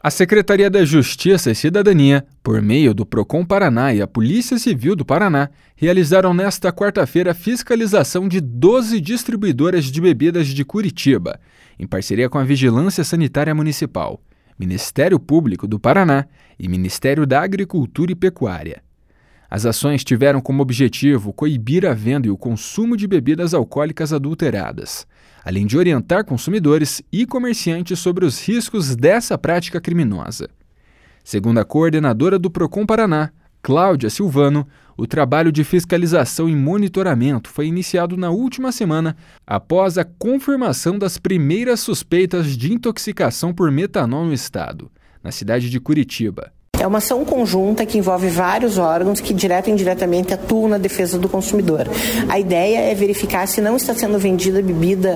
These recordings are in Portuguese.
A Secretaria da Justiça e Cidadania, por meio do Procon Paraná e a Polícia Civil do Paraná, realizaram nesta quarta-feira a fiscalização de 12 distribuidoras de bebidas de Curitiba, em parceria com a Vigilância Sanitária Municipal, Ministério Público do Paraná e Ministério da Agricultura e Pecuária. As ações tiveram como objetivo coibir a venda e o consumo de bebidas alcoólicas adulteradas, além de orientar consumidores e comerciantes sobre os riscos dessa prática criminosa. Segundo a coordenadora do Procon Paraná, Cláudia Silvano, o trabalho de fiscalização e monitoramento foi iniciado na última semana após a confirmação das primeiras suspeitas de intoxicação por metanol no estado, na cidade de Curitiba. É uma ação conjunta que envolve vários órgãos que direta e indiretamente atuam na defesa do consumidor. A ideia é verificar se não está sendo vendida bebida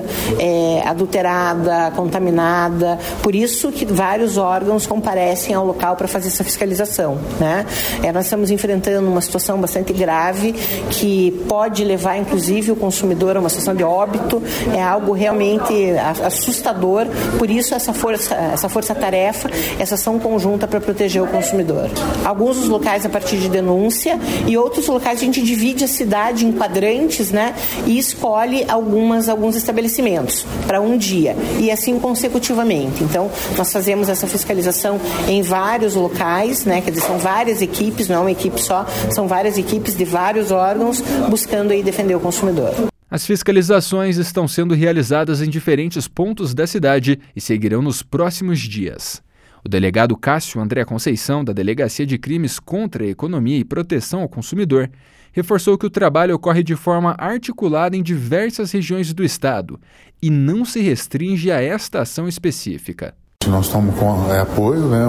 adulterada, contaminada. Por isso que vários órgãos comparecem ao local para fazer essa fiscalização, né? Nós estamos enfrentando uma situação bastante grave que pode levar, inclusive, o consumidor a uma situação de óbito. É algo realmente assustador. Por isso, essa força-tarefa, essa ação conjunta para proteger o consumidor. Alguns dos locais a partir de denúncia e outros locais a gente divide a cidade em quadrantes, né? E escolhe alguns estabelecimentos para um dia e assim consecutivamente. Então, nós fazemos essa fiscalização em vários locais, né? Quer dizer, são várias equipes, não é uma equipe só, são várias equipes de vários órgãos buscando aí defender o consumidor. As fiscalizações estão sendo realizadas em diferentes pontos da cidade e seguirão nos próximos dias. O delegado Cássio André Conceição, da Delegacia de Crimes contra a Economia e Proteção ao Consumidor, reforçou que o trabalho ocorre de forma articulada em diversas regiões do estado e não se restringe a esta ação específica. Nós estamos com apoio, né,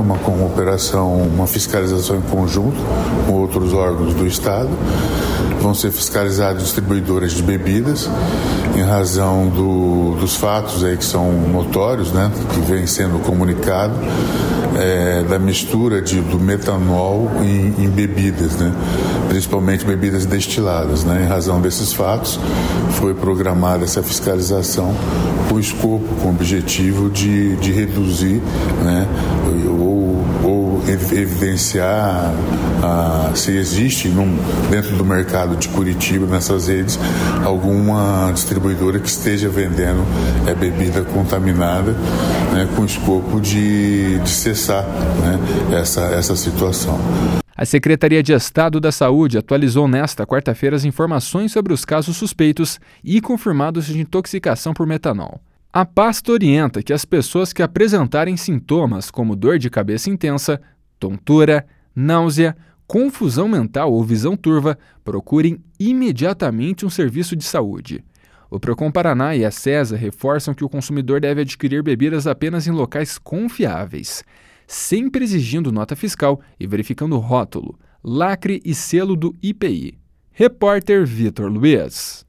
uma fiscalização em conjunto com outros órgãos do estado. Vão ser fiscalizadas distribuidoras de bebidas em razão dos fatos aí que são notórios, né, que vem sendo comunicado, da mistura do metanol em bebidas, né, principalmente bebidas destiladas, né. Em razão desses fatos, foi programada essa fiscalização com o escopo, com o objetivo de reduzir, né, ou evidenciar se existe dentro do mercado de Curitiba, nessas redes, alguma distribuidora que esteja vendendo bebida contaminada, né, com o escopo de cessar, né, essa situação. A Secretaria de Estado da Saúde atualizou nesta quarta-feira as informações sobre os casos suspeitos e confirmados de intoxicação por metanol. A pasta orienta que as pessoas que apresentarem sintomas como dor de cabeça intensa, tontura, náusea, confusão mental ou visão turva, procurem imediatamente um serviço de saúde. O Procon Paraná e a CESA reforçam que o consumidor deve adquirir bebidas apenas em locais confiáveis, sempre exigindo nota fiscal e verificando rótulo, lacre e selo do IPI. Repórter Vitor Luiz.